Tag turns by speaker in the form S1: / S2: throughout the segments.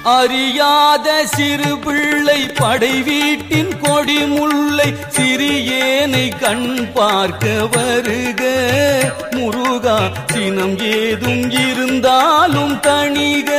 S1: அறியாத சிறு பிள்ளை படை வீட்டின் கொடி முல்லை சிறியேனை கண் பார்க்க வருக முருகா சினம் ஏதும் இருந்தாலும் தணிக.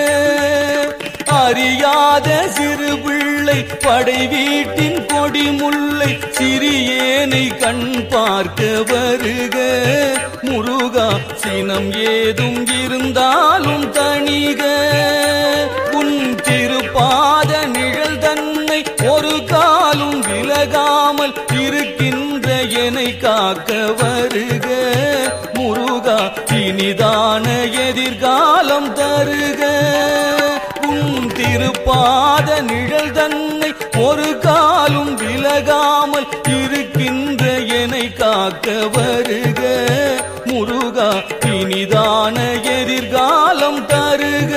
S1: அறியாத சிறு பிள்ளை படை வீட்டின் கொடி முல்லை சிறியேனை கண் பார்க்க வருக முருகா சினம் ஏதும் இருந்தாலும் தணிக. உன் திருப்பாத நிழல் தன்னை ஒரு காலும் விலகாமல் இருக்கின்ற என்னை காக்க வருக முருகா இனிதான எதிர்காலம் தருக. உன் திருப்பாத நிழல் தன்னை ஒரு காலும் விலகாமல் இருக்கின்ற என்னை காக்க வருக முருகா இனிதான எதிர்காலம் தருக.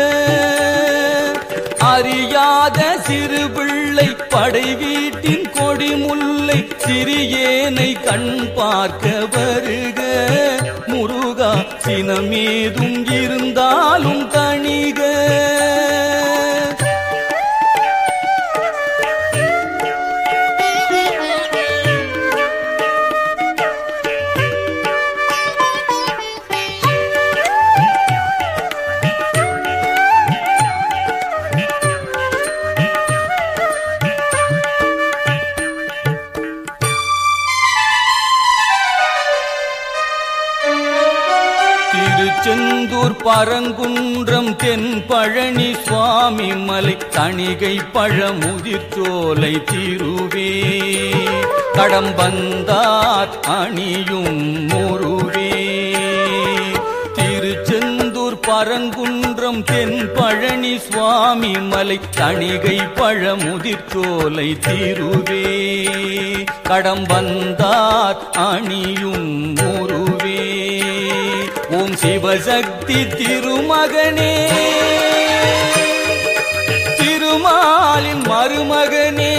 S1: அறியாத சிறு பிள்ளை படை வீட்டின் கொடி முல்லை சிறியேனை கண் பார்க்க வருக முருகா சினமேதும் இருந்தாலும் தணிக. திருச்செந்தூர் பரங்குன்றம் தென் பழனி சுவாமி மலை தணிகை பழமுதிர்ச்சோலை திருவே கடம்பந்தார் அணியும் முருவே. திருச்செந்தூர் பரங்குன்றம் தென் பழனி சுவாமி மலை தணிகை பழமுதிர்ச்சோலை திருவே கடம்பந்தார் அணியும் முருவே. ஓம் சிவசக்தி திருமகனே திருமாலின் மருமகனே.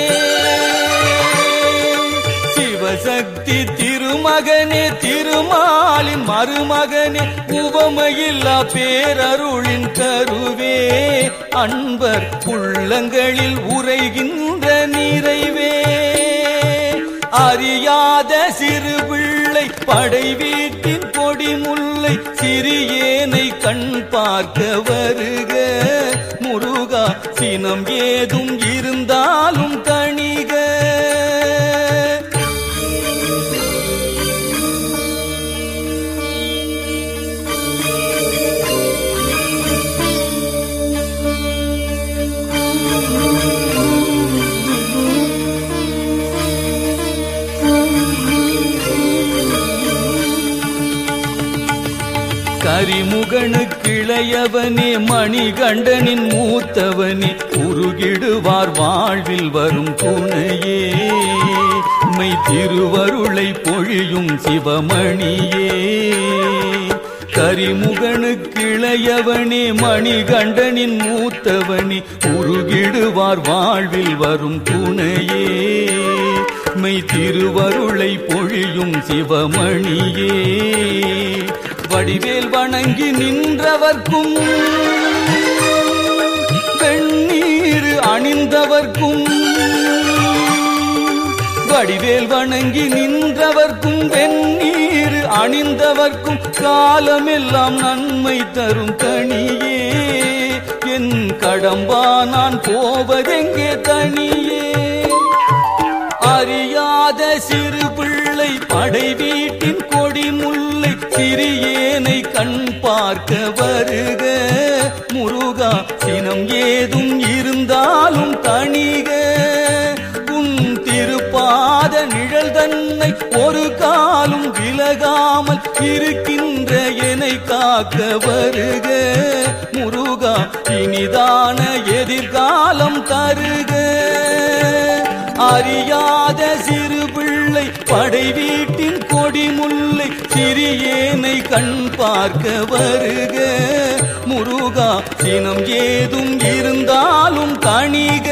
S1: சிவசக்தி திருமகனே திருமாலின் மருமகனே உவமையில்லா பேரருளின் கருவே அன்பர் உள்ளங்களில் உரைகின்ற நிறைவே. அறியாத சிறு பிள்ளை படை வீட்டின் கொடி முல்லை சிறியேனை கண் பார்க்க வருக முருகா சினம் ஏதும் இருந்தாலும் தணிக. கரிமுகனுக்கிளையவனே மணிகண்டனின் மூத்தவனே உருகிடுவார் வாழ்வில் வரும் துணையே மெய் திருவருளை பொழியும் சிவமணியே. கரிமுகனுக்கிளையவனே மணிகண்டனின் மூத்தவனே உருகிடுவார் வாழ்வில் வரும் துணையே மெய் திருவருளை பொழியும் சிவமணியே. வடிவேல் வணங்கி நின்றவர்க்கும் வெண்ணீர் அணிந்தவர்க்கும் வடிவேல் வணங்கி நின்றவர்க்கும் வெண்ணீர் அணிந்தவர்க்கும் காலமெல்லாம் நன்மை தரும் கனியே என் கடம்பா நான் போவதெங்கே தனியே. அறியாத சிறு பிள்ளை படை வீட்டின் கொடி முல்லை சிறியேனை கண் பார்க்க வருக முருகா சினம் ஏதும் இருந்தாலும் தணிக. உன் திருப்பாத நிழல் தன்னை ஒரு காலும் விலகாமல் இருக்கின்ற என்னை காக்க வருக முருகா இனிதான எதிர்காலம் தருக. அறியாத சிறு பிள்ளை படை வீட்டின் கொடி முல்லை சிறியேனை கண் பார்க்க வருக முருகா சினம் ஏதும் இருந்தாலும் தணிக.